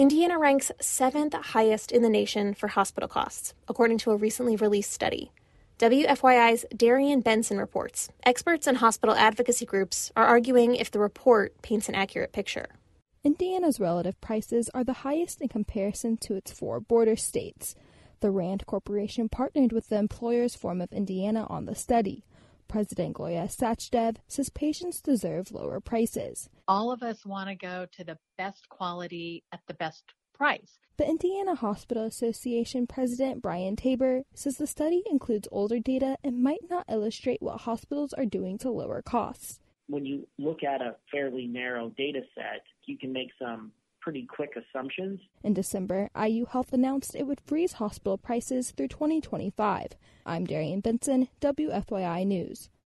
Indiana ranks 7th highest in the nation for hospital costs, according to a recently released study. WFYI's Darian Benson reports experts and hospital advocacy groups are arguing if the report paints an accurate picture. Indiana's relative prices are the highest in comparison to its 4 border states. The Rand Corporation partnered with the Employers Forum of Indiana on the study. President Goya Sachdev says patients deserve lower prices. All of us want to go to the best quality at the best price. The Indiana Hospital Association President Brian Tabor says the study includes older data and might not illustrate what hospitals are doing to lower costs. When you look at a fairly narrow data set, you can make some pretty quick assumptions. In December, IU Health announced it would freeze hospital prices through 2025. I'm Darian Benson, WFYI News.